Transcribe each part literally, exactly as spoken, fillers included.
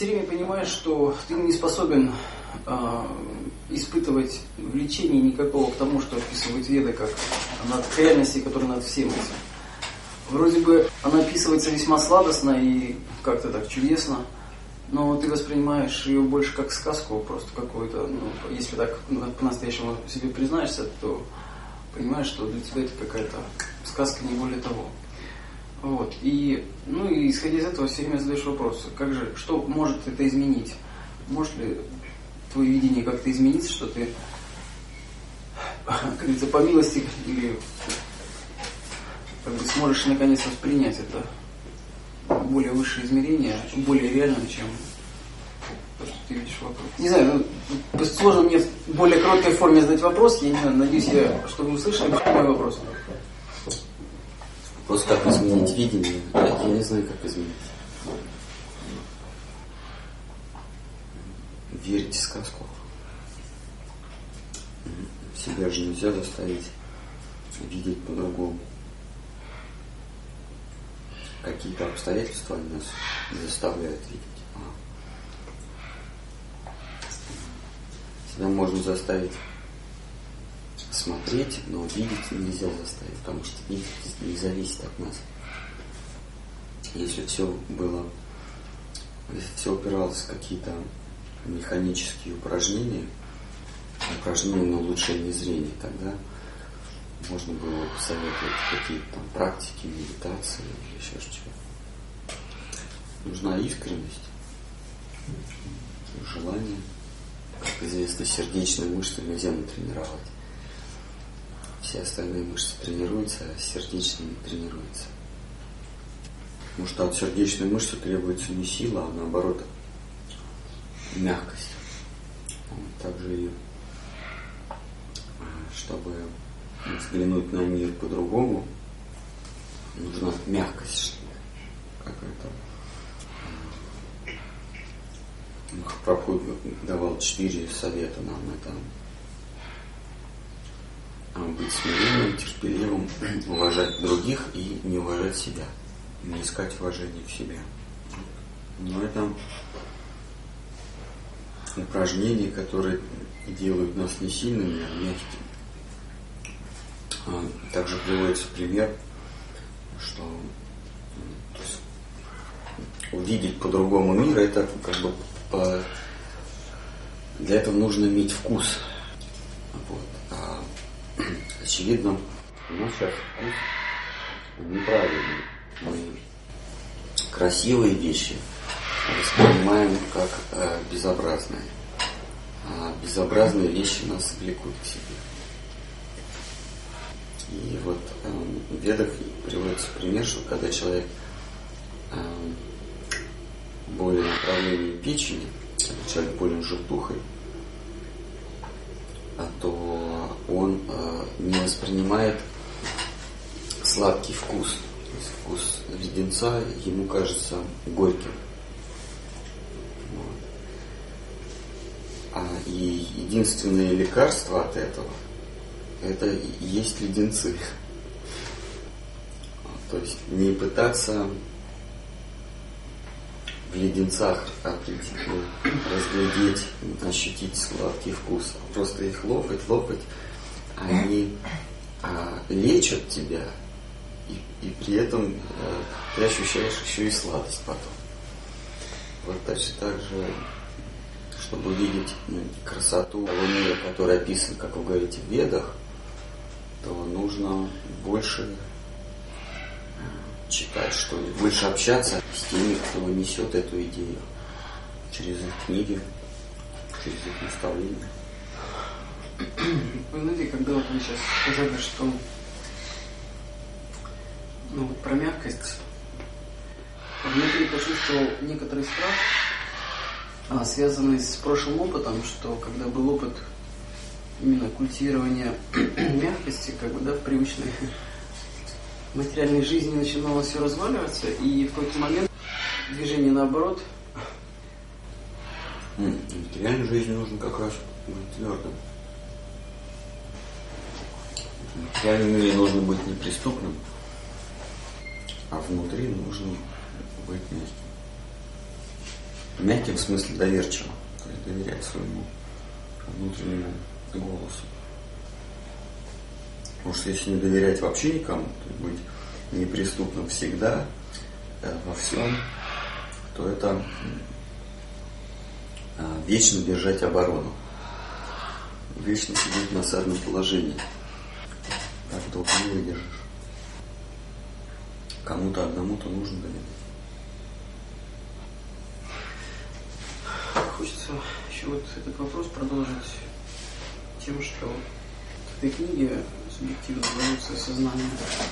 все время понимаешь, что ты не способен э, испытывать влечение никакого к тому, что описывают Веды, как над реальностью, которая над всем этим. Вроде бы она описывается весьма сладостно и как-то так чудесно, но ты воспринимаешь ее больше как сказку, просто какую-то, ну, если так по-настоящему себе признаешься, то понимаешь, что для тебя это какая-то сказка, не более того. Вот. И, ну, и исходя из этого все время задаешь вопрос, как же, что может это изменить? Может ли твое видение как-то измениться, что ты, как говорится, по милости или как бы сможешь наконец воспринять это более высшее измерение, более реальным, чем то, что ты видишь вокруг. Не знаю, ну, сложно мне в более короткой форме задать вопрос, я не знаю, надеюсь, я, что вы услышали мой вопрос. Вопрос, как изменить видение, я не знаю, как изменить. Верить в сказку. Себя же нельзя заставить видеть по-другому. Какие-то обстоятельства нас заставляют видеть. Себя можно заставить смотреть, но видеть нельзя заставить, потому что видеть не зависит от нас. Если все было, если все упиралось в какие-то механические упражнения, упражнения на улучшение зрения, тогда можно было посоветовать какие-то там практики, медитации или еще что-то. Нужна искренность, желание. Как известно, сердечные мышцы нельзя натренировать. Все остальные мышцы тренируются, а сердечные не тренируются. Потому что от сердечной мышцы требуется не сила, а наоборот мягкость. Также и чтобы взглянуть на мир по-другому, нужна мягкость какая-то. Прабхупада давал четыре совета нам. Это быть смиренным, терпеливым, уважать других и не уважать себя. Не искать уважения в себе. Но это упражнения, которые делают нас не сильными, а мягкими. Также приводится пример, что то есть, увидеть по-другому мир, это как бы по... для этого нужно иметь вкус. Вот. А, очевидно, у нас сейчас вкус неправильный. Мы красивые вещи воспринимаем как э, безобразные. А безобразные вещи нас влекут к себе. И вот э, в Ведах приводится пример, что когда человек э, болен направлением печени, когда человек болен желтухой, то он э, не воспринимает сладкий вкус. То есть вкус леденца ему кажется горьким. Вот. А и единственное лекарство от этого — это и есть леденцы. То есть не пытаться в леденцах разглядеть, ощутить сладкий вкус, а просто их лопать, лопать, они а, лечат тебя, и, и при этом а, ты ощущаешь еще и сладость потом. Вот точно так же, чтобы увидеть ну, красоту того мира, который описан, как вы говорите, в Ведах, то нужно больше читать, что ли, больше общаться с теми, кто несет эту идею через их книги, через их наставления. Вы знаете, когда вот вы сейчас сказали, что ну, про мягкость, внутри почувствовал некоторый страх, а, связанный с прошлым опытом, что когда был опыт именно культивирования мягкости, как бы, да, в привычной материальной жизни начинало все разваливаться, и в какой-то момент движение наоборот. В материальной жизни нужно как раз быть твердым. В материальном мире нужно быть неприступным, а внутри нужно быть мягким. Мягким в смысле доверчиво, то есть доверять своему внутреннему голосу. Потому что если не доверять вообще никому, то есть быть неприступным всегда, во всем, то это вечно держать оборону, вечно сидеть в насадном положении. Так долго не выдержишь. Кому-то одному-то нужно доверять. Хочется еще вот этот вопрос продолжить тем, что в этой книге «Субъективная эволюция сознания»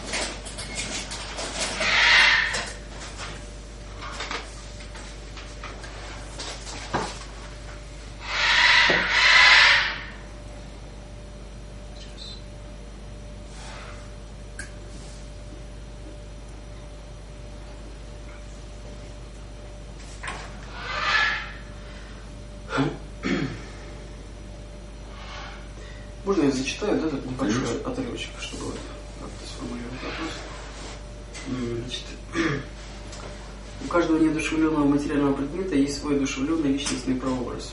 Можно я зачитаю, да, этот небольшой Конечно. отрывочек, чтобы вот как-то сформулировать вопрос. Значит, у каждого неодушевленного материального предмета есть свой одушевленный личностный прообраз.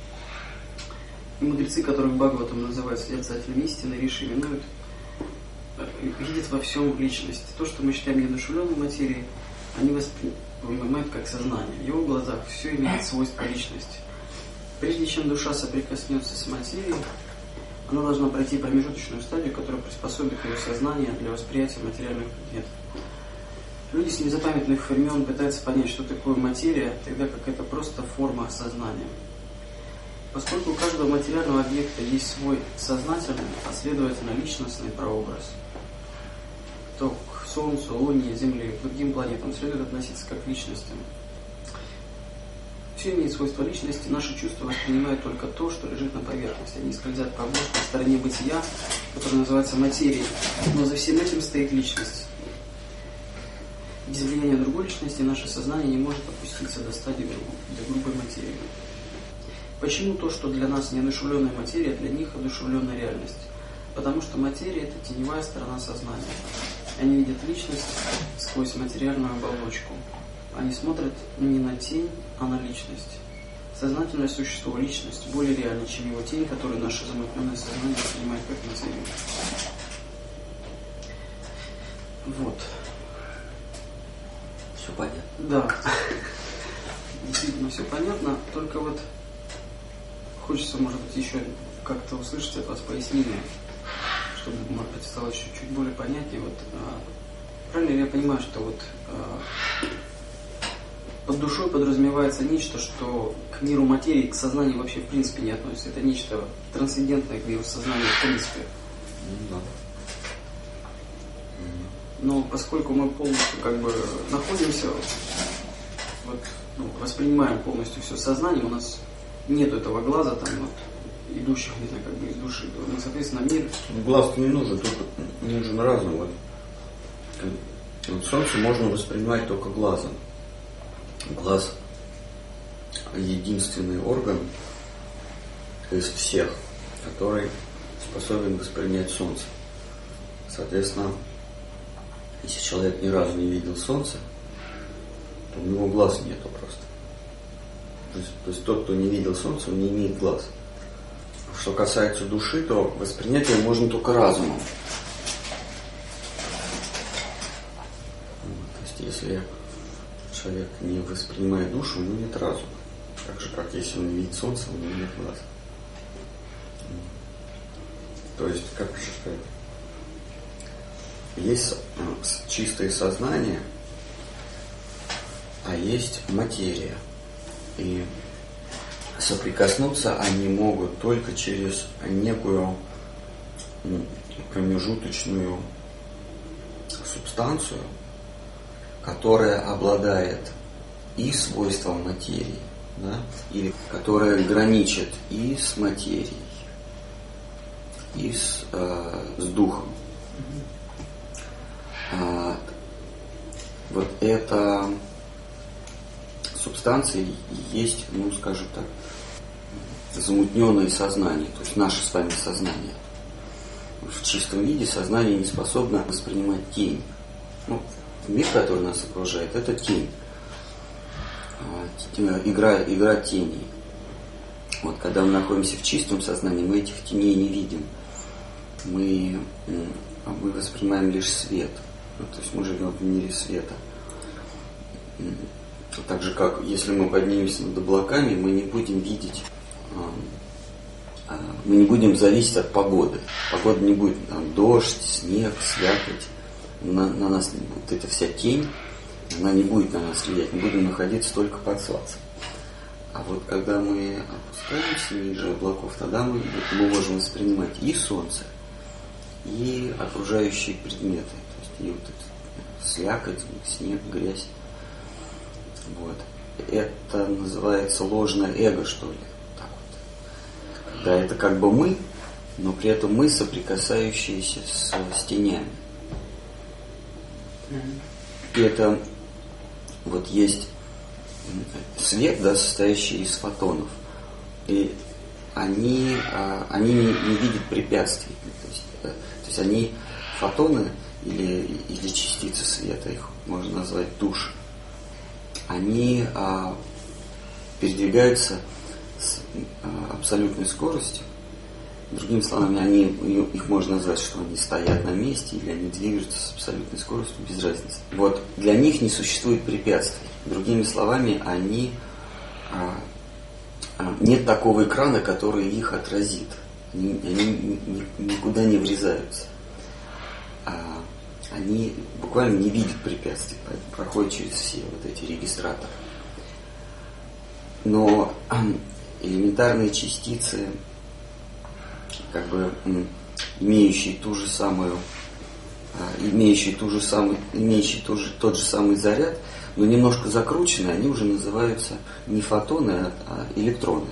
И мудрецы, которых Бхагаватам называют созерцателями истины, риши именуют, видят во всем личность. То, что мы считаем неодушевленной материей, они воспринимают как сознание. В его глазах все имеет свойство личности. Прежде чем душа соприкоснется с материей, она должна пройти промежуточную стадию, которая приспособит ее сознание для восприятия материальных предметов. Люди с незапамятных времен пытаются понять, что такое материя, тогда как это просто форма сознания. Поскольку у каждого материального объекта есть свой сознательный, а следовательно личностный прообраз, то к Солнцу, Луне, Земле, к другим планетам следует относиться как к личностям. Все имеет свойство личности, наши чувства воспринимают только то, что лежит на поверхности. Они скользят по обложке в стороне бытия, которая называется материей. Но за всем этим стоит личность. Без влияния другой личности наше сознание не может опуститься до стадии до грубой материи. Почему то, что для нас неодушевленная материя, для них одушевленная реальность? Потому что материя – это теневая сторона сознания. Они видят личность сквозь материальную оболочку. Они смотрят не на тень, а на личность. Сознательное существо, личность, более реальна, чем его тень, которую наше замутненное сознание воспринимает как материю. Вот. Все понятно. Да. Действительно все понятно, только вот хочется, может быть, еще как-то услышать от вас пояснение, чтобы, может быть, стало чуть-чуть более понятнее. Вот, правильно ли я понимаю, что вот под душой подразумевается нечто, что к миру материи, к сознанию вообще в принципе не относится. Это нечто трансцендентное к миру сознания в принципе. Да. Но поскольку мы полностью как бы находимся, вот, ну, воспринимаем полностью все сознание, у нас нет этого глаза, там, вот, идущих, не знаю, как бы из души. Ну, соответственно, мир... Глаз не нужен, только нужен разум. Вот. Вот солнце можно воспринимать только глазом. Глаз – единственный орган из всех, который способен воспринять солнце. Соответственно, если человек ни разу не видел солнце, то у него глаз нету просто. То есть, то есть тот, кто не видел солнце, он не имеет глаз. Что касается души, то воспринять ее можно только разумом. То есть если человек не воспринимает душу, у него нет разума. Так же, как если он не видит солнца, у него нет глаз. То есть, как же сказать, есть чистое сознание, а есть материя. И соприкоснуться они могут только через некую промежуточную субстанцию, которая обладает и свойством материи, да, или которая граничит и с материей, и с, э, с духом. А, вот эта субстанция есть, ну, скажем так, замутненное сознание, то есть наше с вами сознание. В чистом виде сознание не способно воспринимать тень. Ну, мир, который нас окружает, это тень. игра, игра теней. Вот, когда мы находимся в чистом сознании, мы этих теней не видим. Мы, мы воспринимаем лишь свет. Ну, то есть мы живем в мире света. Так же, как если мы поднимемся над облаками, мы не будем видеть, мы не будем зависеть от погоды. Погода не будет, там, дождь, снег, слякоть. На, на нас не будет. Это вся тень, она не будет на нас влиять. Мы будем находиться только под солнцем. А вот когда мы опускаемся ниже облаков, тогда мы, мы можем воспринимать и солнце, и окружающие предметы. То есть и вот это слякоть, снег, грязь. Вот. Это называется ложное эго, что ли. Так вот. Да, это как бы мы, но при этом мы соприкасающиеся с, с тенями. И это вот есть свет, да, состоящий из фотонов. И они, они не, не видят препятствий. То есть, то есть они, фотоны или, или частицы света, их можно назвать души, они а, передвигаются с а, абсолютной скоростью. Другими словами, они, их можно назвать, что они стоят на месте или они движутся с абсолютной скоростью, без разницы. Вот для них не существует препятствий. Другими словами, они, а, а, нет такого экрана, который их отразит. Они, они ни, никуда не врезаются. А, они буквально не видят препятствий, проходят через все вот эти регистраторы. Но элементарные частицы, как бы имеющие ту же самую, имеющие ту же самую, имеющие ту же, тот же самый заряд, но немножко закрученные, они уже называются не фотоны, а, а электроны.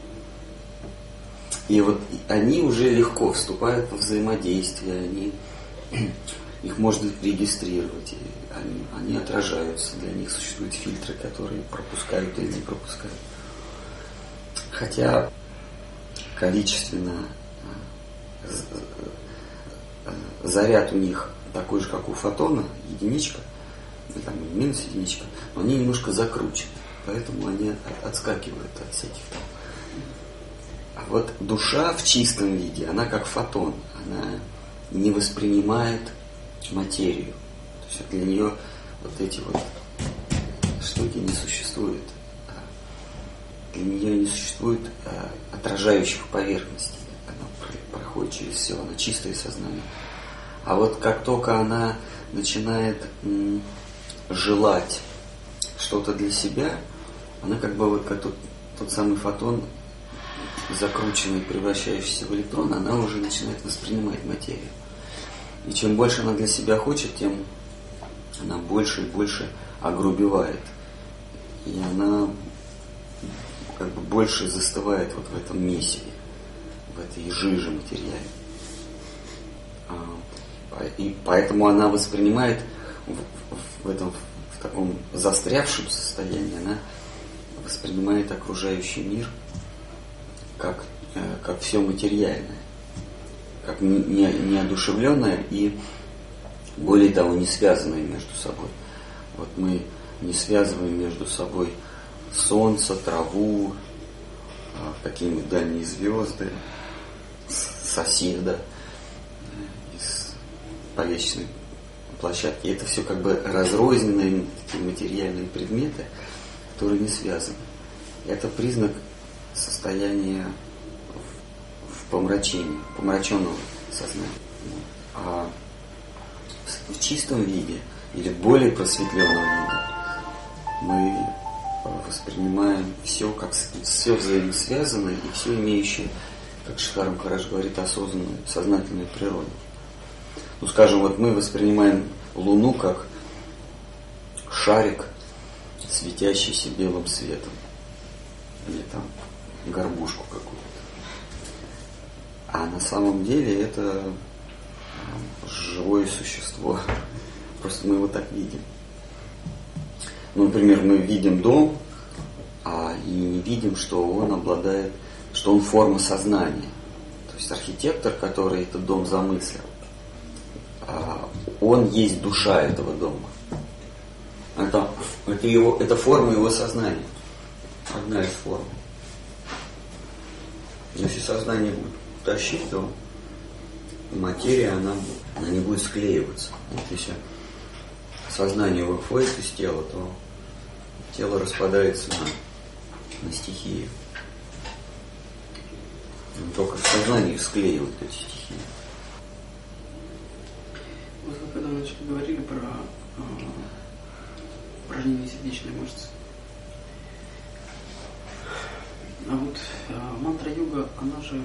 И вот они уже легко вступают во взаимодействие, они, их можно регистрировать, и они, они отражаются, для них существуют фильтры, которые пропускают или не пропускают. Хотя количественно заряд у них такой же, как у фотона, единичка, или там минус единичка, но они немножко закручены, поэтому они отскакивают от всяких там. А вот душа в чистом виде, она как фотон, она не воспринимает материю. То есть для нее вот эти вот штуки не существуют. Для нее не существует отражающих поверхностей. Проходит через все, она чистое сознание. А вот как только она начинает м, желать что-то для себя, она как бы вот как тот, тот самый фотон, закрученный, превращающийся в электрон, она уже начинает воспринимать материю. И чем больше она для себя хочет, тем она больше и больше огрубевает. И она как бы больше застывает вот в этом месиве, в этой жиже материальной. И поэтому она воспринимает в, в этом, в таком застрявшем состоянии, она воспринимает окружающий мир как, как все материальное, как не, неодушевленное и, более того, не связанное между собой. Вот мы не связываем между собой солнце, траву, какие-нибудь дальние звезды, соседа из полечной площадки. И это все как бы разрозненные такие материальные предметы, которые не связаны. И это признак состояния в помрачении, помраченного сознания. А в чистом виде или в более просветленном виде мы воспринимаем все как все взаимосвязанное и все имеющее, как Шихар Махарадж говорит, осознанную, сознательную природу. Ну, скажем, вот мы воспринимаем Луну как шарик, светящийся белым светом, или там горбушку какую-то. А на самом деле это живое существо. Просто мы его так видим. Ну, например, мы видим дом, а и не видим, что он обладает, что он форма сознания. То есть архитектор, который этот дом замыслил, он есть душа этого дома. Это, это, его, это форма его сознания. Одна из форм. Если сознание будет тащить, то материя, она, она не будет склеиваться. Вот если сознание выходит из тела, то тело распадается на, на стихии. Но только в сознании склеивают эти стихии. Вот вы когда мы говорили про э, упражнение сердечной мышцы. А вот э, мантра-йога, она же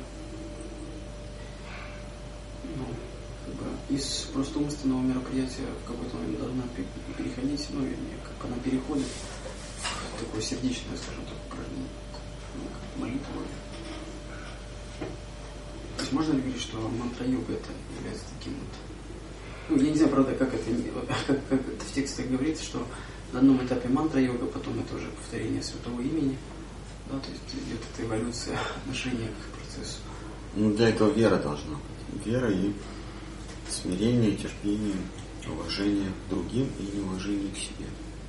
ну, как бы из просто умственного мероприятия в какой-то момент должна переходить, ну, вернее, как она переходит в такое сердечное, скажем так, упражнение, ну, как молитву. То есть можно ли говорить, что мантра-йога это является таким вот... Ну, я не знаю, правда, как это, как, как это в текстах говорится, что на одном этапе мантра-йога, потом это уже повторение святого имени, да, то есть идет эта эволюция отношения к процессу. Ну, для этого вера должна быть. Вера и смирение, терпение, уважение к другим и неуважение к себе.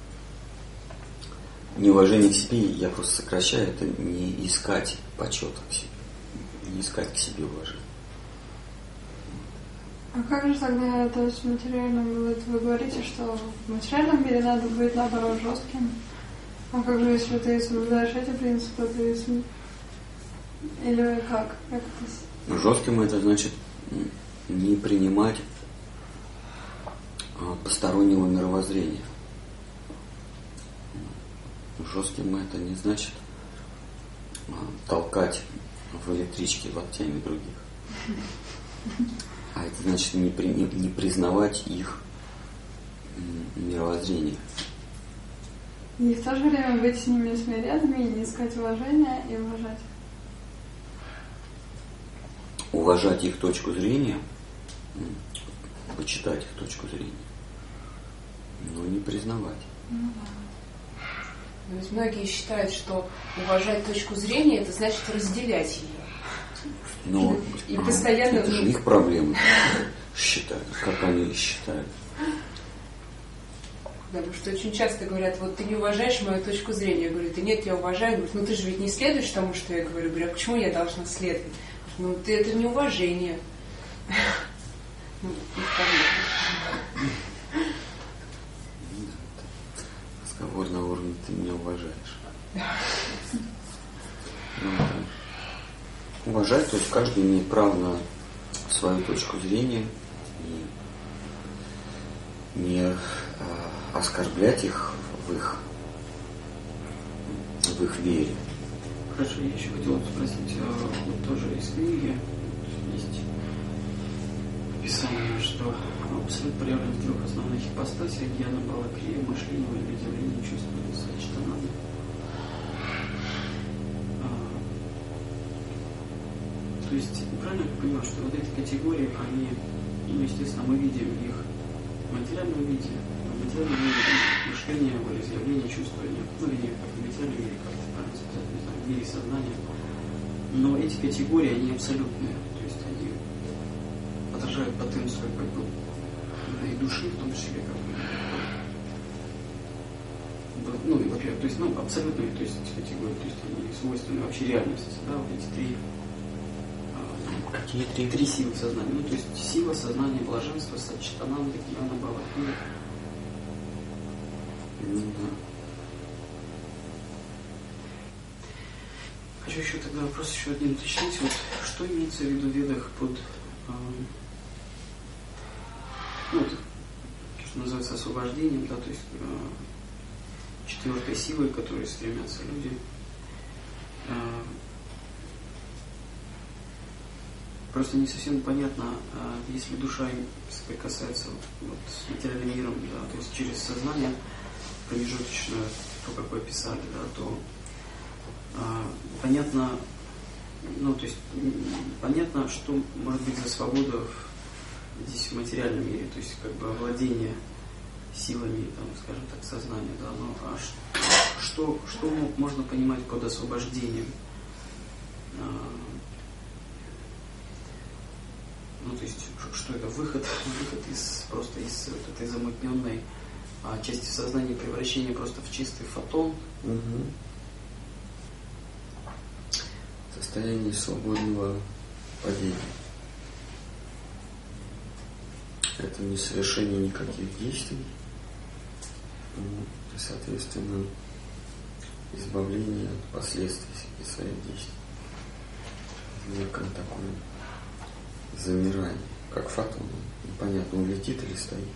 Неуважение к себе, я просто сокращаю, это не искать почета к себе, не искать к себе уважения. А как же тогда, то есть в материальном, вы, вы говорите, что в материальном мире надо быть, наоборот, жестким? А как же, если ты соблюдаешь эти принципы, ты... Или как? как это... Жестким это значит не принимать постороннего мировоззрения. Жестким это не значит толкать в электричке локтями других. А это значит не, при, не, не признавать их мировоззрение. И в то же время быть с ними смиренными, не искать уважения и уважать. Уважать их точку зрения, почитать их точку зрения, но не признавать. Ну, да. Но ведь многие считают, что уважать точку зрения, это значит разделять ее. Но и постоянно... это же их проблемы считают, как они считают. Да, потому что очень часто говорят, вот ты не уважаешь мою точку зрения. Я говорю, да нет, я уважаю. Говорят, ну ты же ведь не следуешь тому, что я говорю. Говорю, а почему я должна следовать? Ну ты, это неуважение. Ну, разговор на уровне ты меня уважаешь. Уважать, то есть каждый имеет право на свою точку зрения и не э, оскорблять их в их в их вере. Хорошо, я еще хотел спросить, вот тоже из книги есть описание, что абсолют проявлен в трех основных ипостасях: гьяна, бала, крия, мышление, волеизъявление, чувствование, сачитананда. То есть, правильно я понимаю, что вот эти категории, они, ну, естественно, мы видим их в материальном виде, в материальном виде мышление, волеизъявление, чувствование, ну, или как в материальном мире, как это правильно сказать, не знаю, в мире сознания. Но эти категории, они абсолютные, то есть они отражают потенцию как бы и души, в том числе, как бы, ну, и, во-первых, то есть, ну, абсолютные, то есть эти категории, то есть они свойственны вообще реальности, да, вот эти три. Какие три? Три силы сознания. Ну, то есть сила, сознание, блаженство, сачитананда, гьяна, бала, крия. Mm-hmm. Хочу еще тогда вопрос еще один уточнить. Вот, что имеется в виду в ведах под э, ну, вот, что называется освобождением, да, то есть э, четвертой силой, к которой стремятся люди. Э, Просто не совсем понятно, если душа соприкасается вот с материальным миром, да, то есть через сознание промежуточное, то, как вы описали, да, то а, понятно, ну, то есть понятно, что может быть за свобода в, здесь в материальном мире, то есть как бы овладение силами, там, скажем так, сознания, да, но а что, что можно понимать под освобождением? Ну, то есть, что это выход, выход из просто из вот этой замутненной а части сознания превращение просто в чистый фотон. Угу. Состояние свободного падения. Это не совершение никаких действий, и, соответственно, избавление от последствий своих действий. Некое такое замирание, как фотон. Непонятно, он летит или стоит.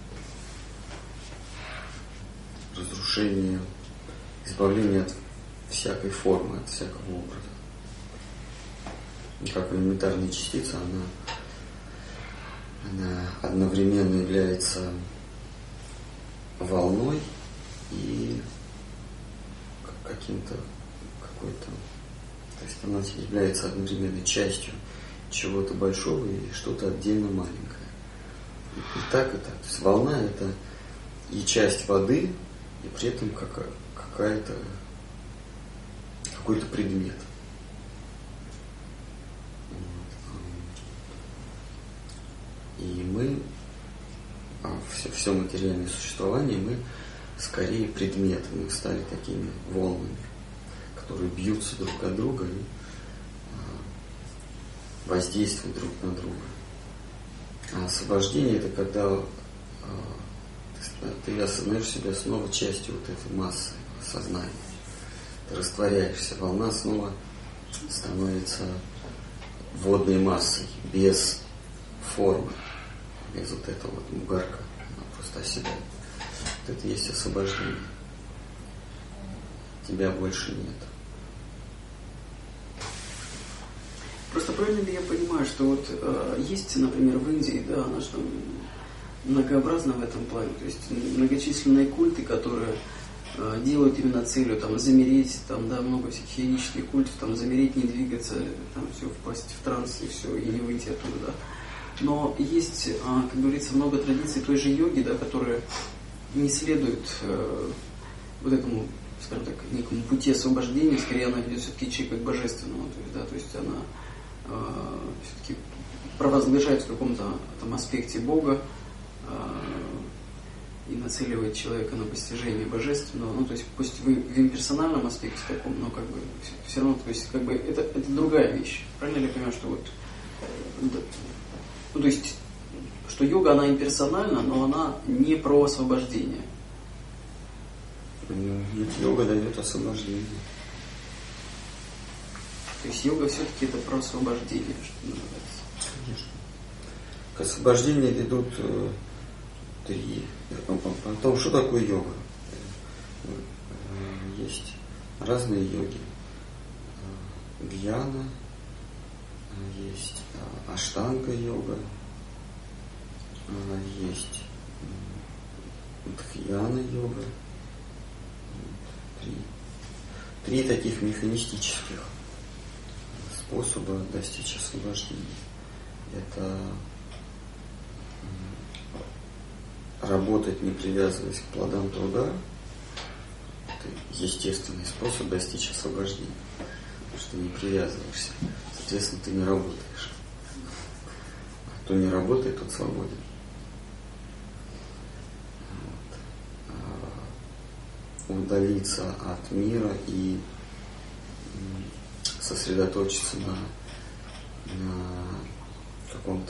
Разрушение, избавление от всякой формы, от всякого образа. И как элементарная частица, она, она одновременно является волной и каким-то, какой-то, то есть она является одновременно частью чего-то большого и что-то отдельно маленькое. И, и так, и так. То есть волна — это и часть воды, и при этом какая- какая-то, какой-то предмет. И мы, все, все материальное существование, мы скорее предметы, мы стали такими волнами, которые бьются друг от друга и воздействуют друг на друга. А освобождение — это когда ты осознаешь себя снова частью вот этой массы сознания. Ты растворяешься, волна снова становится водной массой, без формы, без вот этого вот бугорка. Она просто оседает. Вот это и есть освобождение. Тебя больше нет. Просто правильно ли я понимаю, что вот э, есть, например, в Индии, да, она же там многообразна в этом плане, то есть многочисленные культы, которые э, делают именно целью там замереть, там, да, много всяких йогических культов, там замереть, не двигаться, там все, впасть в транс и все, и не выйти оттуда, да. Но есть, э, как говорится, много традиций той же йоги, да, которые не следуют э, вот этому, скажем так, некому пути освобождения, скорее она ведет все-таки человека к божественному, то есть, да, то есть она э, все-таки провозглашает в каком-то там аспекте Бога э, и нацеливает человека на постижение божественного, ну, то есть пусть вы в имперсональном аспекте таком, но как бы все, все равно, то есть как бы это, это другая вещь. Правильно ли я понимаю, что вот, да, ну, то есть, что йога, она имперсональна, но она не про освобождение. Нет, йога дает освобождение. То есть йога все-таки это про освобождение, что называется. Конечно. К освобождению ведут э, три. О том, что такое йога. Э, есть разные йоги. Э, гьяна, э, есть э, аштанга-йога, э, есть э, дхьяна-йога. Три. Три таких механистических способа достичь освобождения. Это работать, не привязываясь к плодам труда. Это естественный способ достичь освобождения. Потому что не привязываешься. Соответственно, ты не работаешь. А кто не работает, тот свободен. Удалиться от мира и сосредоточиться на, на каком-то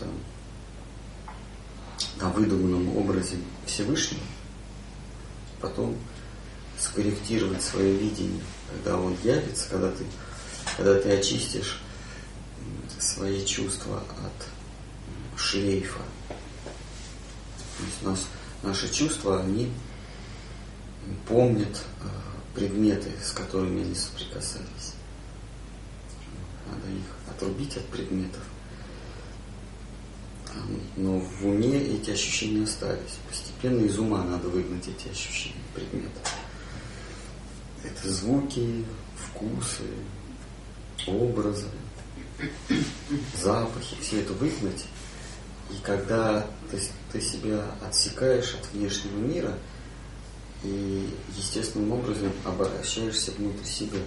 на выдуманном образе Всевышнего, потом скорректировать свое видение, когда он явится, когда ты, когда ты очистишь свои чувства от шлейфа. То есть у нас, наши чувства, они помнят э, предметы, с которыми они соприкасались. Надо их отрубить от предметов. Но в уме эти ощущения остались. Постепенно из ума надо выгнать эти ощущения предметов. Это звуки, вкусы, образы, запахи. Все это выгнать. И когда ты, ты себя отсекаешь от внешнего мира, и естественным образом обращаешься внутрь себя.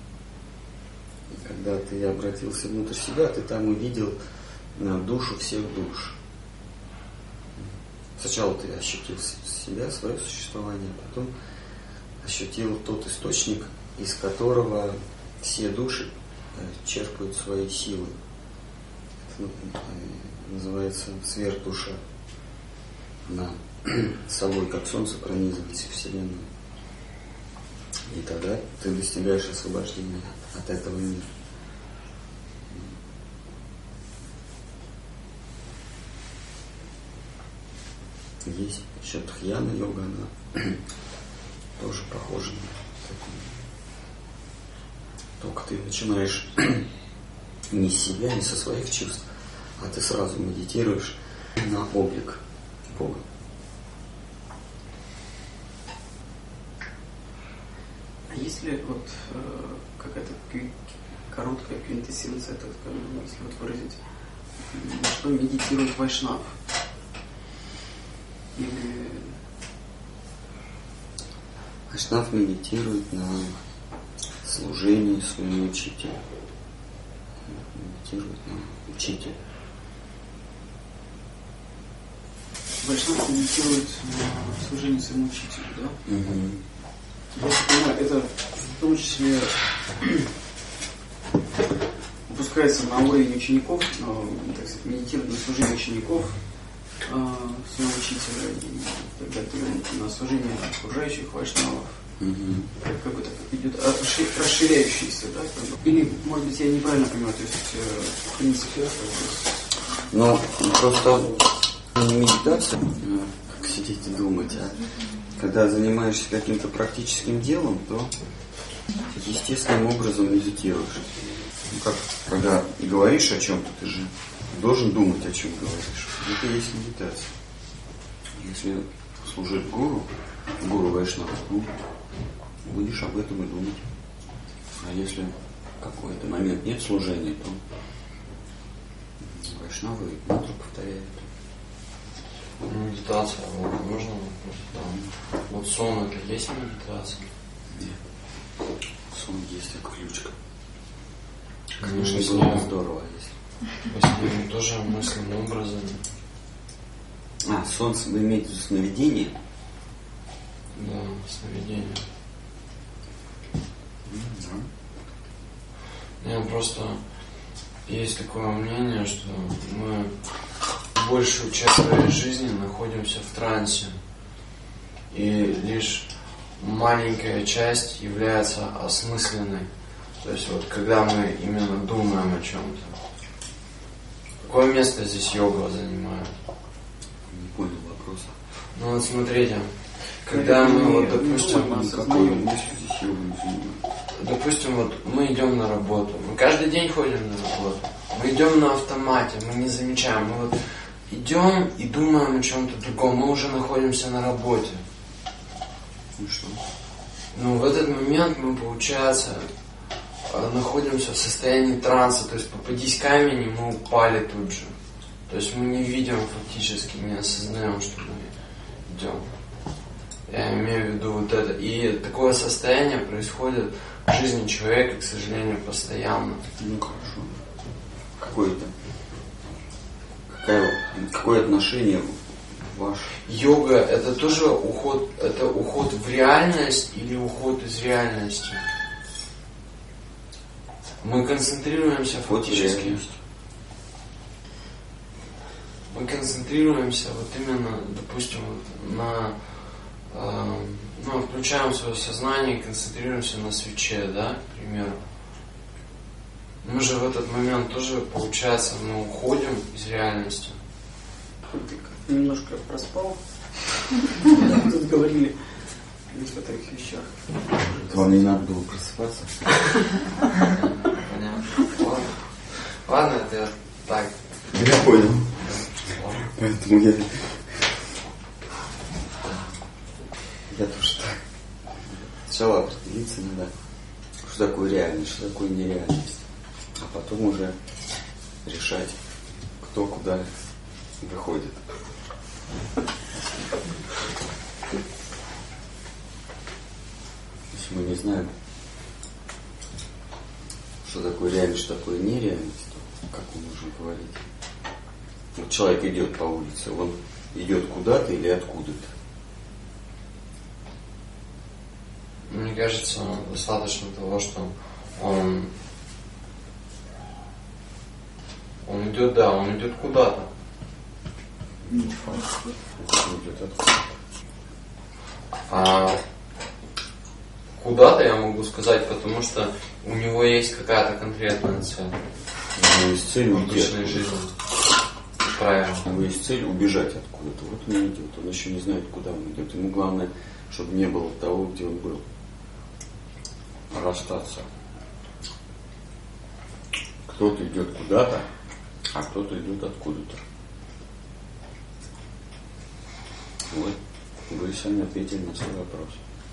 И когда ты обратился внутрь себя, ты там увидел душу всех душ. сначала ты ощутил себя, свое существование, а потом ощутил тот источник, из которого все души черпают свои силы. Это называется сверхдуша. Она собой, как солнце, пронизывается Вселенную. И тогда ты достигаешь освобождения от этого мира. Есть еще Дхьяна-йога, она тоже похожа на такую. Только ты начинаешь не с себя, не со своих чувств, а ты сразу медитируешь на облик Бога. А есть ли вот э, какая-то короткая квинтэссенция, так скажем, если вот выразить, на что медитирует вайшнав? Или... Вайшнав медитирует на служении своему учителю. Медитирует на учителя. Вайшнав медитирует на служении своему учителю, да? Угу. Я так понимаю, это в том числе опускается на уровень учеников, но, так сказать, медитирует на служение учеников э, своего учителя, и тогда ты на служение окружающих вайшнавов. Угу. Как, как это идет расширяющийся, да? Или, может быть, я неправильно понимаю, то есть, э, в принципе, ну, просто не медитация, как сидеть и думать, а когда занимаешься каким-то практическим делом, то естественным образом медитируешь. Ну, как когда говоришь о чем-то, ты же должен думать, о чем говоришь. Это и есть медитация. Если служить гуру, гуру вайшнава, ну, будешь об этом и думать. А если в какой-то момент нет служения, то вайшнавы мантру повторяют. Медитация, вот, нужно там, вот сон это есть медитация? Нет. Сон есть отключка. Конечно, ну, было бы здорово, если. Если тоже мысленным образом. А, сон, вы имеете в виду сновидение? Да, сновидение. Mm-hmm. Нет, просто есть такое мнение, что мы большую часть своей жизни находимся в трансе. И лишь маленькая часть является осмысленной. То есть вот когда мы именно думаем о чем-то. Какое место здесь йога занимает? Не понял вопроса. Ну вот смотрите, когда мы вот, допустим, какое место здесь йога не занимает? Допустим, вот мы идем на работу. Мы каждый день ходим на работу. Мы идем на автомате, мы не замечаем. Мы вот идем и думаем о чем-то другом. Мы уже находимся на работе. Ну что? Ну, в этот момент мы, получается, находимся в состоянии транса. То есть, попадись камень, и мы упали тут же. То есть, мы не видим фактически, не осознаем, что мы идем. Я имею в виду вот это. И такое состояние происходит в жизни человека, к сожалению, постоянно. Ну, хорошо. Какое-то Какое, какое отношение ваше? Йога это тоже уход, это уход в реальность или уход из реальности? Мы концентрируемся фактически. Мы концентрируемся вот именно, допустим, вот на, э, ну, включаем свое сознание и концентрируемся на свече, да, к примеру. Мы же в этот момент тоже, получается, мы уходим из реальности. Ты немножко проспал. Тут говорили о таких вещах. Вам не надо было просыпаться? Понятно. Ладно. Ладно, это так. Я понял. Поэтому я... Я тоже так. Сначала определиться надо, что такое реальность, что такое нереальность. А потом уже решать, кто куда выходит. Если мы не знаем, что такое реальность, что такое нереальность, то как мы можем говорить? Вот человек идет по улице, он идет куда-то или откуда-то? Мне кажется, достаточно того, что он, он идет, да, он идет куда-то. Не факт. Он идет откуда-то. А куда-то я могу сказать, потому что у него есть какая-то конкретная цель. У него есть цель в обычной жизни. Правильно. У него есть цель убежать откуда-то. Вот он идет. Он еще не знает, куда он идет. Ему главное, чтобы не было того, где он был. Расстаться. Кто-то идет куда-то, а кто-то идет откуда-то. Вот. Вы сами ответили на свой вопрос.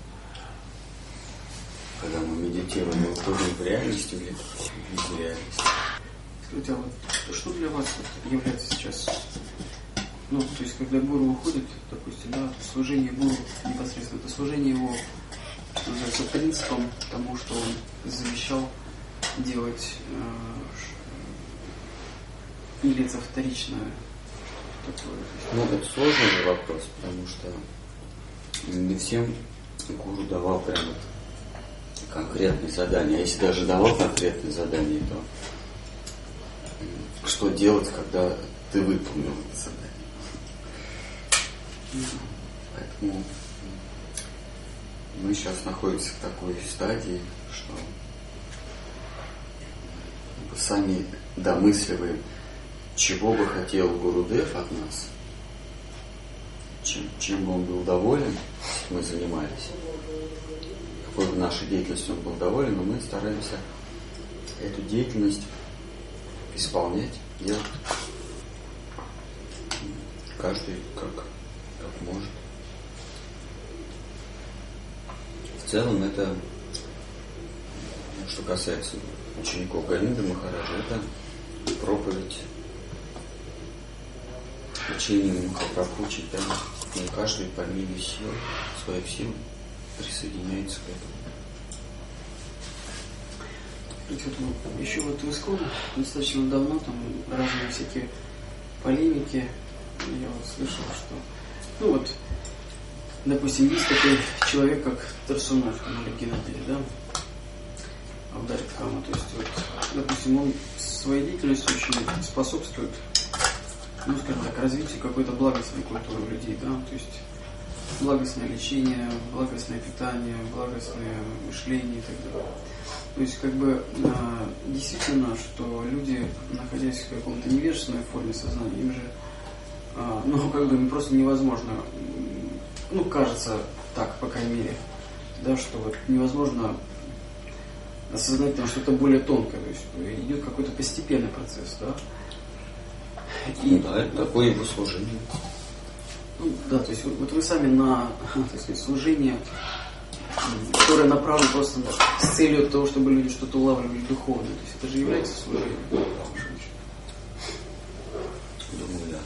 Когда мы медитируем, мы уходим в реальность или в реальность? Скажите, а вот что для вас вот является сейчас, ну, то есть, когда гуру уходит, допустим, да, служение гуру непосредственно, это служение его, что называется, принципом тому, что он завещал делать, э, или это вторичное такое? Ну, это сложный вопрос, потому что не всем гуру давал прямо конкретные задания. А если даже давал конкретные задания, то что делать, когда ты выполнил это задание? Поэтому мы сейчас находимся в такой стадии, что сами домысливаем, чего бы хотел Гурудев от нас, чем, чем бы он был доволен, мы занимались, какой бы нашей деятельностью он был доволен, но мы стараемся эту деятельность исполнять, делать. Каждый как, как может. В целом это, что касается учеников Говинды Махараджа, это проповедь учение Махапрабху Чайтаньи. И каждый по мере сил, своих сил присоединяется к этому. Еще вот в Исконе достаточно давно там разные всякие полемики. Я вот слышал, что ну вот, допустим, есть такой человек, как Тарсунар, Амалик Геннадий, да, Авдарит Кама. То есть, вот, допустим, он своей деятельностью очень способствует, ну, скажем так, развитию какой-то благостной культуры у людей, да, то есть благостное лечение, благостное питание, благостное мышление и так далее. То есть, как бы, действительно, что люди, находясь в каком-то невежественной форме сознания, им же, ну, как бы, просто невозможно, ну, кажется так, по крайней мере, да, что вот невозможно осознать там что-то более тонкое, то есть идет какой-то постепенный процесс, да. И, ну, да, это такое его служение. Ну, да, то есть вот, вот вы сами на, так сказать, служение, которое направлено просто с целью того, чтобы люди что-то улавливали духовное. То есть это же является служением. Думаю, да.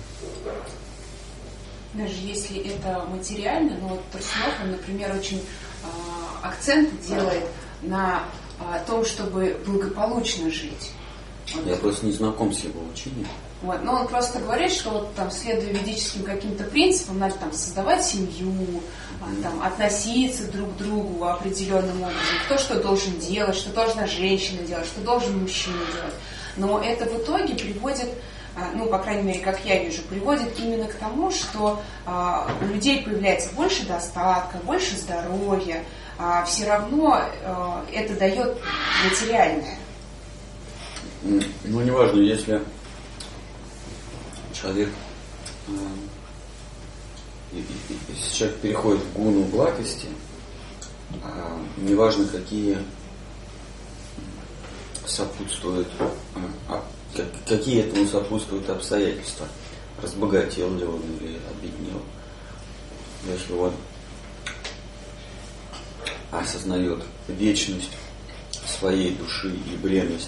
Даже если это материально, но вот Турсунов, он, например, очень э, акцент делает на э, том, чтобы благополучно жить. Вот. Я просто не знаком с его учением. Вот. Но он просто говорит, что вот, там, следуя ведическим каким-то принципам, надо там, создавать семью, mm. там, относиться друг к другу определенным образом, кто что должен делать, что должна женщина делать, что должен мужчина делать. Но это в итоге приводит, ну, по крайней мере, как я вижу, приводит именно к тому, что а, у людей появляется больше достатка, больше здоровья, а все равно а, это дает материальное. Ну, неважно, если человек, если человек переходит в гуну благости, неважно, какие сопутствуют, какие этому сопутствуют обстоятельства, разбогател ли он или обеднел, если он осознает вечность своей души и бренность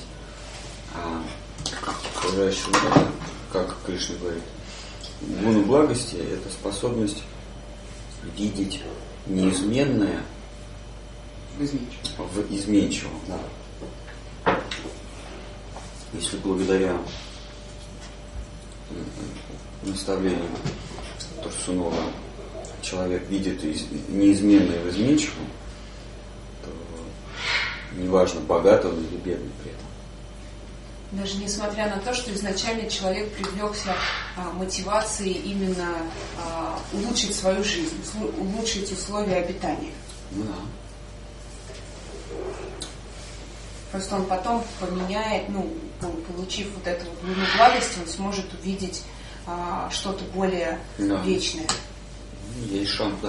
окружающего, как Кришна говорит, гуна благости — это способность видеть неизменное в изменчивом. В изменчивом, да. Если благодаря наставлению Турсунова человек видит неизменное в изменчивом, то неважно, богатый он или бедный при этом. Даже несмотря на то, что изначально человек привлекся а, мотивацией именно а, улучшить свою жизнь, улучшить условия обитания. Ну да. Просто он потом поменяет, ну, получив вот эту вот глубину благости, он сможет увидеть а, что-то более да. вечное. Есть шанс, да.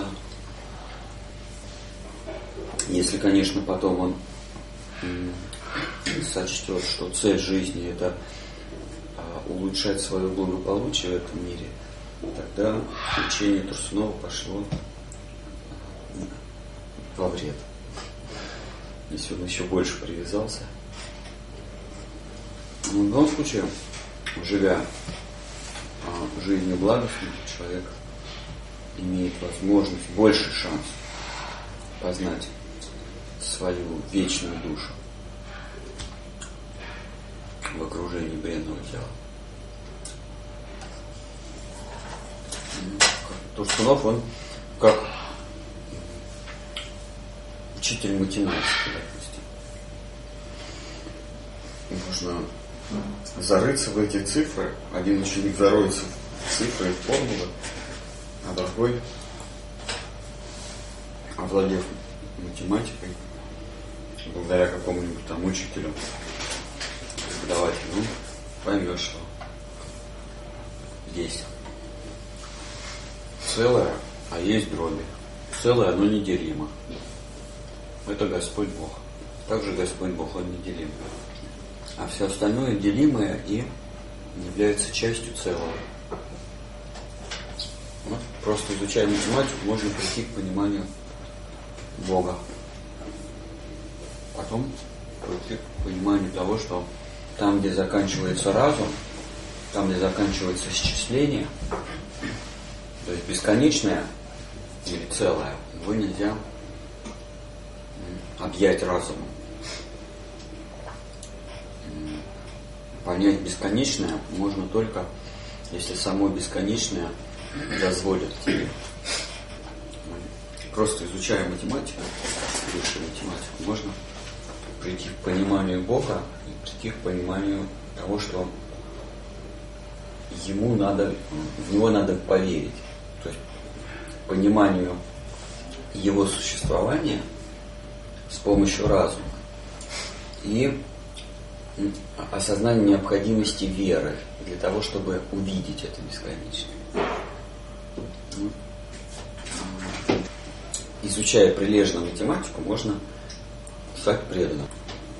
Если, конечно, потом он м- сочтет, что цель жизни это а, улучшать свое благополучие в этом мире, тогда учение Турсунова пошло во вред. Если он еще больше привязался. Но в любом случае, живя а, жизнью благостной, человек имеет возможность, больше шанс познать свою вечную душу в окружении бренного тела. Турсунов, он как учитель математики, допустим. Можно зарыться в эти цифры. Один ученик зароется в цифры и в формулы, а другой, овладев математикой, благодаря какому-нибудь там учителю, преподавателю, ну, поймет, что есть целое, а есть дроби. Целое, оно неделимо. Это Господь Бог. Также Господь Бог, Он неделим. А все остальное делимое и является частью целого. Вот, просто изучая математику, можно прийти к пониманию Бога. Потом прийти к пониманию того, что там, где заканчивается разум, там, где заканчивается исчисление, то есть бесконечное или целое, его нельзя объять разумом. Понять бесконечное можно только, если само бесконечное дозволит тебе. Просто изучая математику, высшую математику, можно прийти к пониманию Бога и прийти к пониманию того, что ему надо, в него надо поверить. То есть пониманию его существования с помощью разума и осознание необходимости веры для того, чтобы увидеть это бесконечное. Изучая прилежно математику, можно стать преданным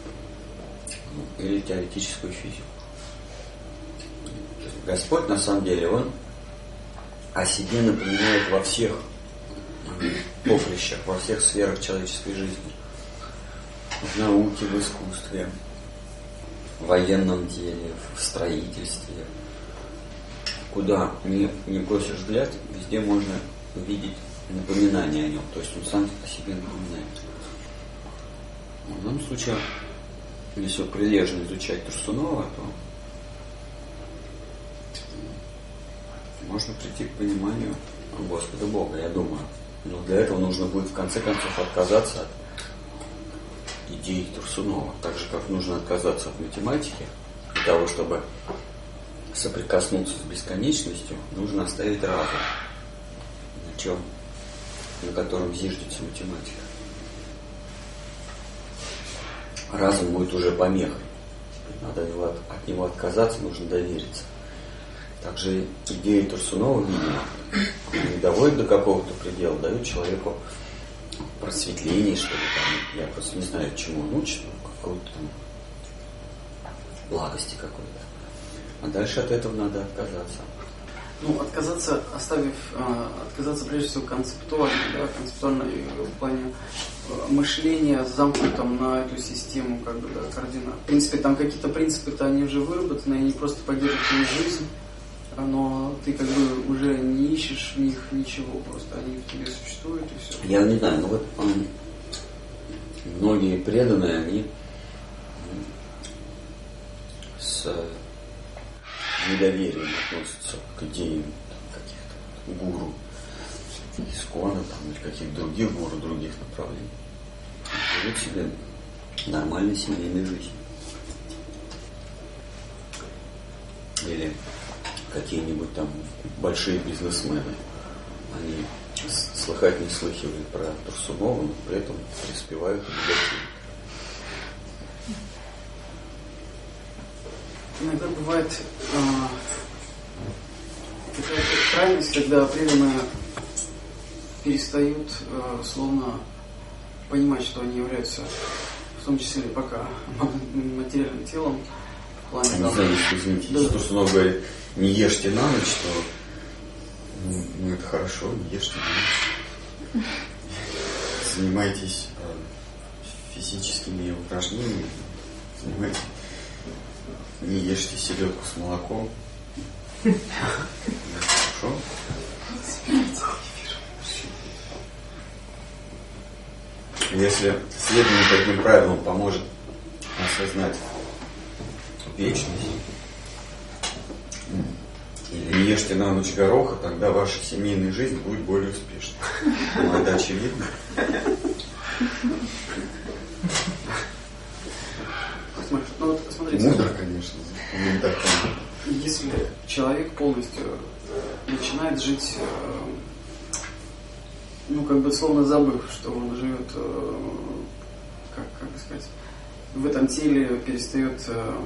или теоретическую физику. Господь, на самом деле, Он о себе напоминает во всех поприщах, во всех сферах человеческой жизни. В науке, в искусстве, в военном деле, в строительстве. Куда ни, ни бросишь взгляд, везде можно увидеть напоминание о нем. То есть он сам о себе напоминает. В данном случае, если прилежно изучать Турсунова, то можно прийти к пониманию Господа Бога, я думаю. Но для этого нужно будет в конце концов отказаться от идей Турсунова. Так же, как нужно отказаться от математики, для того, чтобы соприкоснуться с бесконечностью, нужно оставить разум, на чем, на котором зиждется математика. Разум будет уже помехой. Надо его, от него отказаться, нужно довериться. Также идеи Турсунова, видимо, не доводят до какого-то предела, дают человеку просветление, что ли, там. Я просто не знаю, чему он учит, но какой-то там благости какой-то. А дальше от этого надо отказаться. Ну, отказаться, оставив, э, отказаться прежде всего концептуально, да, концептуально в плане мышления, замкнутом на эту систему, как бы, да, координат. В принципе, там какие-то принципы-то они уже выработаны, они просто поддерживают твою жизнь, но ты как бы уже не ищешь в них ничего, просто они в тебе существуют и все. Я не знаю, но вот он, многие преданные, они с недоверием относятся к идеям каких-то гуру искона там, или каких-то других гуру, других направлений. Живут себе нормальной семейной жизнью. Или какие-нибудь там большие бизнесмены. Они слыхать не слыхивали про Турсунова, но при этом преуспевают и богатеют. Иногда бывает э, такая крайность, когда преданные перестают э, словно понимать, что они являются, в том числе пока материальным телом. В плане, не там, знаю, если, извините, да. если Турсунов говорит, не ешьте на ночь, то ну, ну это хорошо, не ешьте на ночь. Занимайтесь э, физическими упражнениями, занимайтесь, не ешьте селедку с молоком. Хорошо? Если следование таким правилам поможет осознать вечность, или не ешьте на ночь гороха, тогда ваша семейная жизнь будет более успешной. Ну, это очевидно. Ну, вот, смотрите, Мудро, конечно. если человек полностью начинает жить, ну, как бы словно забыв, что он живет, как, как сказать, в этом теле, перестает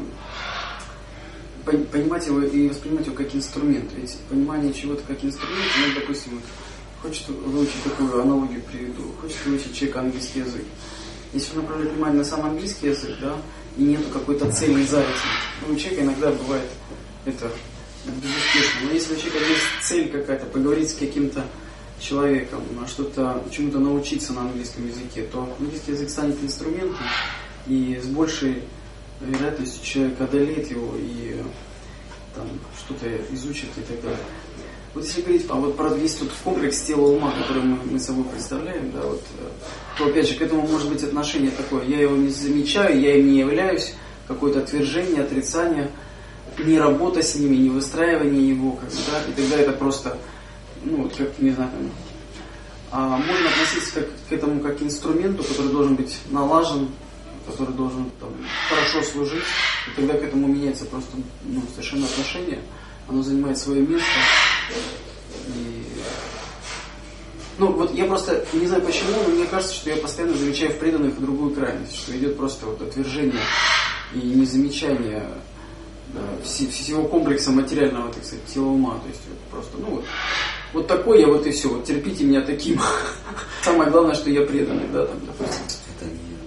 понимать его и воспринимать его как инструмент. Ведь понимание чего-то как инструмент, ну, допустим, вот, хочет выучить такую аналогию приведу, хочет выучить человек английский язык. Если он направляет внимание на сам английский язык, да, и нету какой-то цели за этим, ну, у человека иногда бывает это безуспешно. Но если у человека есть цель какая-то, поговорить с каким-то человеком, что-то, чему-то научиться на английском языке, то английский язык станет инструментом, и с большей вероятностью человек одолеет его и там что-то изучит и так далее. Вот если говорить а вот про весь тот комплекс тела ума, который мы, мы собой представляем, да, вот, то опять же к этому может быть отношение такое. Я его не замечаю, я им не являюсь, какое-то отвержение, отрицание, не работа с ними, не выстраивание его, как бы, да, и тогда это просто, ну, вот как, не знаю, там, а можно относиться как, к этому как к инструменту, который должен быть налажен, который должен там хорошо служить, и тогда к этому меняется просто, ну, совершенно отношение, оно занимает свое место. И... Ну, вот я просто не знаю почему, но мне кажется, что я постоянно замечаю в преданных другую крайность, что идет просто вот отвержение и незамечание, да, всего комплекса материального, так сказать, тела ума. То есть вот просто, ну вот, вот такой я, вот и все, вот терпите меня таким. Самое главное, что я преданный, да, там, допустим. Это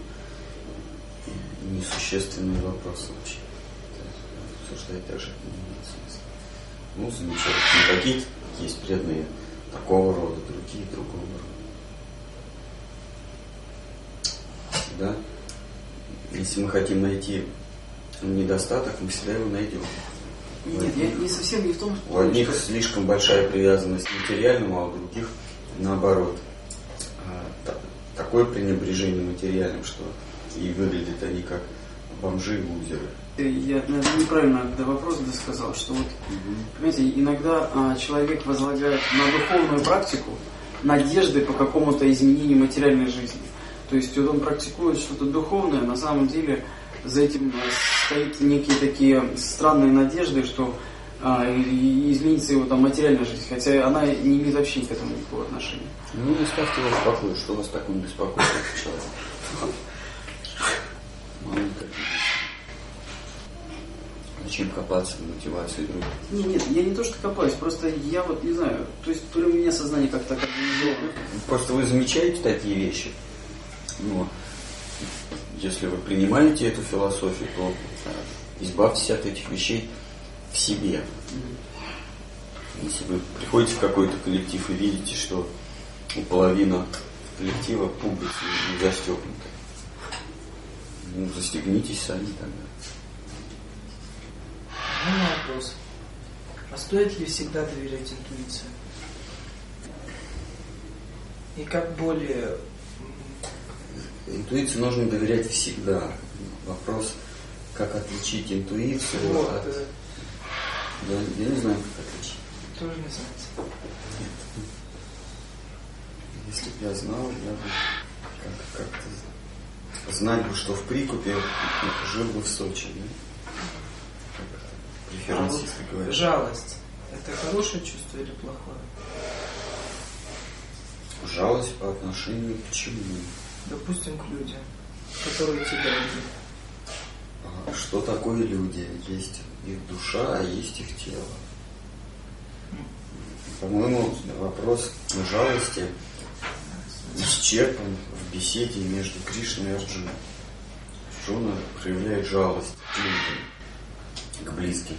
не, несущественный вопрос вообще. Обсуждать даже не имеет смысла. Ну, замечательно. Какие есть преданные такого рода, другие другого рода. Да? Если мы хотим найти недостаток, мы всегда его найдем. Нет, я не совсем не в том, что... У одних что... слишком большая привязанность к материальному, а у других наоборот. Такое пренебрежение материальным, что и выглядят они как бомжи и лузеры. Я, наверное, неправильно когда вопрос сказал, что вот, угу. Понимаете, иногда а, человек возлагает на духовную практику надежды по какому-то изменению материальной жизни. То есть вот он практикует что-то духовное, на самом деле за этим стоит некие такие странные надежды, что а, и изменится его там материальная жизнь, хотя она не имеет вообще к этому никакого отношения. Ну, не ставьте его в покое, что вас так он беспокоит, человек. Зачем копаться в мотивации других? Нет, нет, я не то, что копаюсь, просто я вот не знаю, то есть то ли у меня сознание как-то так организовано. Просто вы замечаете такие вещи, но если вы принимаете эту философию, то избавьтесь от этих вещей в себе. Если вы приходите в какой-то коллектив и видите, что у половины коллектива пуговицы не застегнуты, ну, застегнитесь сами тогда. У меня вопрос. А стоит ли всегда доверять интуиции? И как более... Интуиции нужно доверять всегда. Вопрос, как отличить интуицию вот, от... это... Я, я не знаю, как отличить. Тоже не знаю. Если бы я знал, я бы как- как-то знать бы, что в Прикупе жил бы в Сочи. Да? Преференции, А говоря. жалость – это хорошее чувство или плохое? Жалость по отношению к чему? Допустим, к людям, которые тебе дороги. А что такое люди? Есть их душа, а есть их тело. По-моему, вопрос жалости исчерпан в беседе между Кришной и Арджуной. Арджуна проявляет жалость к людям, к близким.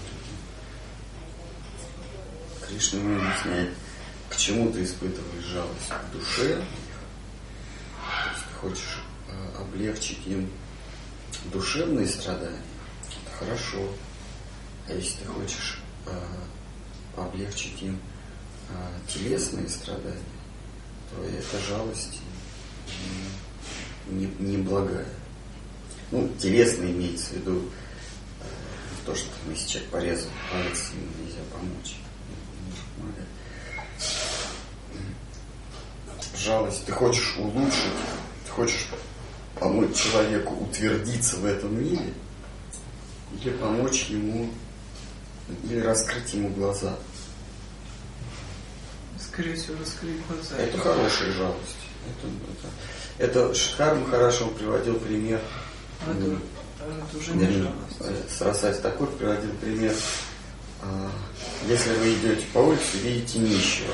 Кришна ему объясняет, к чему ты испытываешь жалость? К душе? То есть ты хочешь э, облегчить им душевные страдания? Это хорошо. А если ты хочешь э, облегчить им э, телесные страдания, то эта жалость не, не благая. Ну, телесно имеется в виду э, то, что если человек порезал палец, ему нельзя помочь. Жалость. Ты хочешь улучшить, ты хочешь помочь человеку утвердиться в этом мире, или помочь ему, или раскрыть ему глаза. Скорее всего, раскрыть глаза. Это хорошая жалость. Это, это, это Шиддхарта Махарадж приводил пример. А это, это уже не жалость. Сарасвати Такур приводил пример. Если вы идете по улице, видите нищего,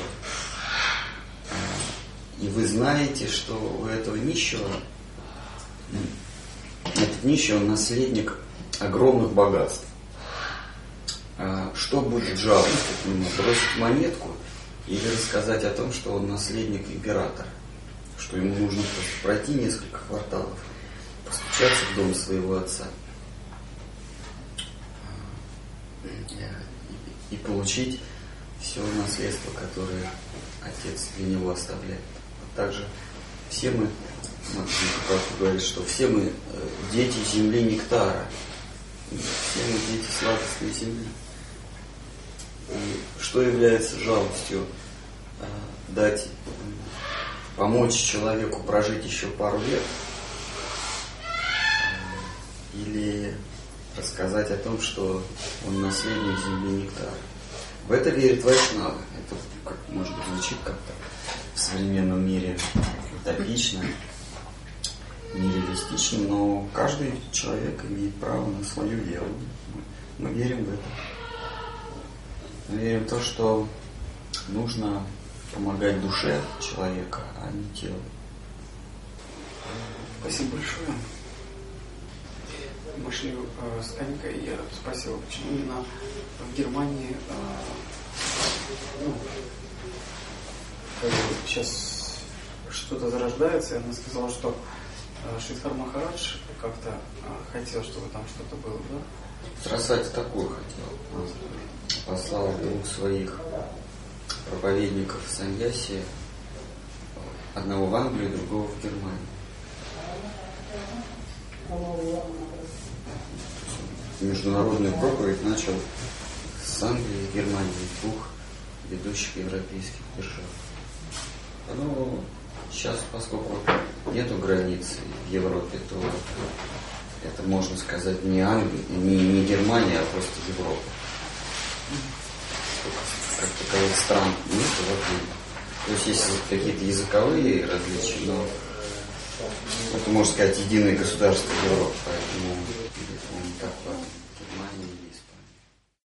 и вы знаете, что у этого нищего, этот нищий, он наследник огромных богатств. Что будет жалость? Бросить монетку или рассказать о том, что он наследник императора, что ему нужно просто пройти несколько кварталов, постучаться в дом своего отца и получить все наследство, которое отец для него оставляет. Также все мы, как говорит, что все мы дети земли нектара, все мы дети сладостной земли. И что является жалостью? Дать, помочь человеку прожить еще пару лет или рассказать о том, что он наследник земли нектара. В это верит Вайшнава. Это, как, может быть, звучит как-то в современном мире утопично, нереалистично, но каждый человек имеет право на свою веру. Мы, мы верим в это. Мы верим в то, что нужно помогать душе человека, а не телу. Спасибо большое. Мы шли э, с Анькой, и я спросил, почему именно в Германии э, ну, сейчас что-то зарождается, и она сказала, что э, Шиддхарта Махарадж как-то э, хотел, чтобы там что-то было, да? Сарасвати Такур хотел. Он послал двух своих проповедников саньяси, одного в Англию, другого в Германию. Международную проповедь начал с Англии и Германии, двух ведущих европейских держав. Но сейчас, поскольку нету границы в Европе, то это, можно сказать, не Англия, не, не Германия, а просто Европа. Как таковых стран нет вокруг. То есть есть какие-то языковые различия, но это, можно сказать, единое государство Европы, поэтому не так важно, Германия или